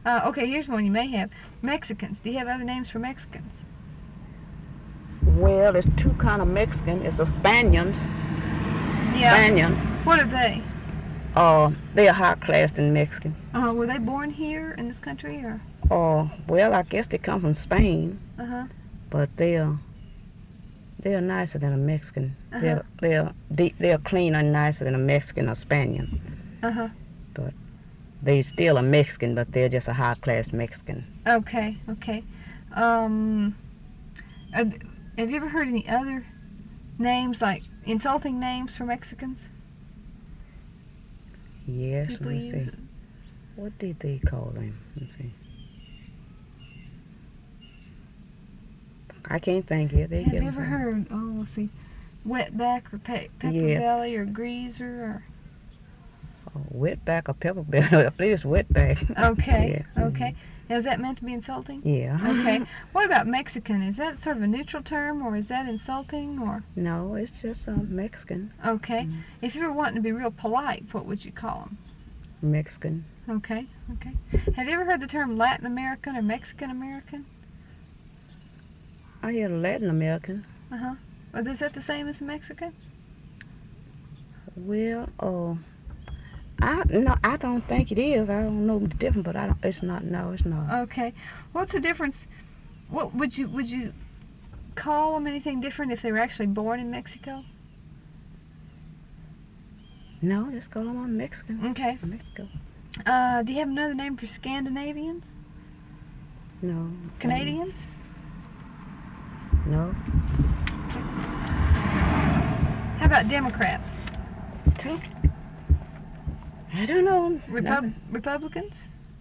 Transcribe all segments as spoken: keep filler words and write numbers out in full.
Uh, okay, here's one you may have. Mexicans. Do you have other names for Mexicans? Well, there's two kind of Mexican. It's the Spaniards. Yeah. Spaniard. What are they? Uh, they're high class than Mexican. Uh, were they born here in this country, or? Uh, well, I guess they come from Spain. Uh huh. But they're they're nicer than a Mexican. Uh-huh. They're they're de- they're cleaner and nicer than a Mexican or Spaniard. Uh huh. But they're still a Mexican, but they're just a high class Mexican. Okay. Okay. Um. Uh, have you ever heard any other names, like insulting names for Mexicans? Yes. People Let me use see. it. What did they call them? Let me see. I can't think yet. They Have give you them ever some- heard? Oh, let's see. Wetback or pe- pepper Yeah. belly or greaser or. Oh, wetback or pepper belly. I believe it's wetback. Okay. Yeah. Okay. Now, is that meant to be insulting? Yeah. Okay. What about Mexican? Is that sort of a neutral term, or is that insulting, or? No, it's just uh, Mexican. Okay. Mm. If you were wanting to be real polite, what would you call them? Mexican. Okay. Okay. Have you ever heard the term Latin American or Mexican American? I hear Latin American. Uh huh. Well, is that the same as Mexican? Well, uh, I no, I don't think it is. I don't know the difference, but I don't. It's not. No, it's not. Okay. What's the difference? What would you would you call them anything different if they were actually born in Mexico? No, just call them on Mexican. Okay. Mexico. Uh, do you have another name for Scandinavians? No. Canadians? No. How about Democrats? I don't know. Repub- Republicans?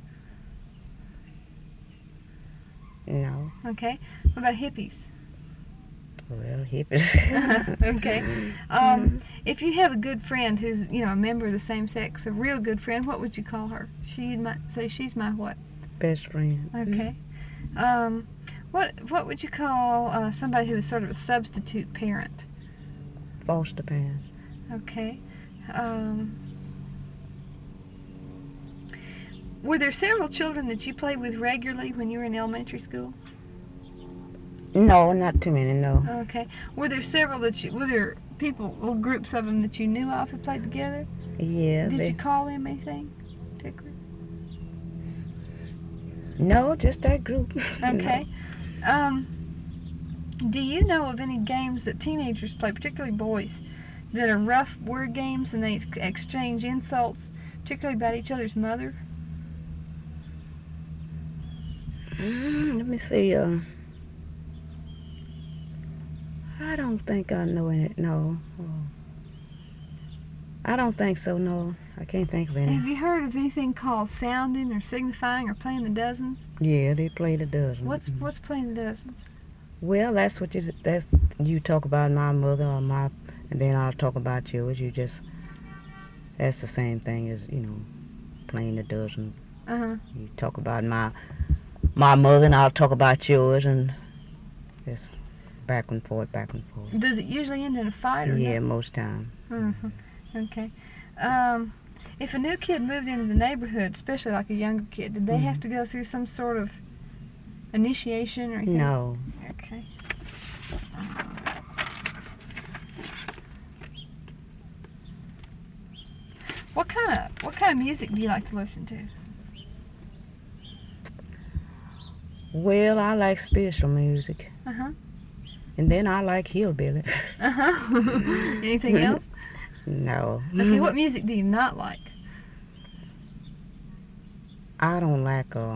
No. Okay. What about hippies? Well, hippies. Okay. Um, if you have a good friend who's, you know, a member of the same sex, a real good friend, what would you call her? She might say she's my what? Best friend. Okay. Um, what what would you call uh, somebody who is sort of a substitute parent? Foster parent. Okay. Um, were there several children that you played with regularly when you were in elementary school? No, not too many. No. Okay. Were there several that you, were there people, or groups of them that you knew of who played together? Yeah. Did they, you call them anything particular? No, just that group. Okay. Um, do you know of any games that teenagers play, particularly boys, that are rough word games and they ex- exchange insults, particularly about each other's mother? Mm, let me see. Uh, I don't think I know any. No. Oh. I don't think so. No, I can't think of any. Have you heard of anything called sounding or signifying or playing the dozens? Yeah, they play the dozen. What's what's playing the dozens? Well, that's what you. That's you talk about my mother or my, and then I'll talk about yours. You just. That's the same thing as you know, playing the dozen. Uh huh. You talk about my, my mother, and I'll talk about yours, and just back and forth, back and forth. Does it usually end in a fight or Yeah, no? most time. Mm-hmm. Okay. Um, if a new kid moved into the neighborhood, especially like a younger kid, did they Mhm. have to go through some sort of initiation or anything? No. Okay. What kind of what kind of music do you like to listen to? Well, I like spiritual music, Uh huh. and then I like hillbilly. Uh huh. Anything else? No. Okay. What music do you not like? I don't like uh.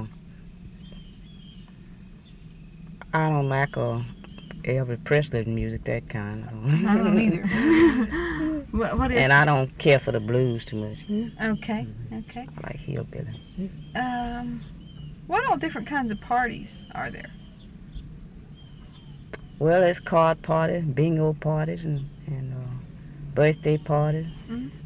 I don't like uh, Elvis Presley music, that kind. I don't either. what, what is? And I don't care for the blues too much. Okay. Okay. I like hillbilly. Um, what all different kinds of parties are there? Well, it's card parties, bingo parties, and and uh, birthday parties. Mm-hmm.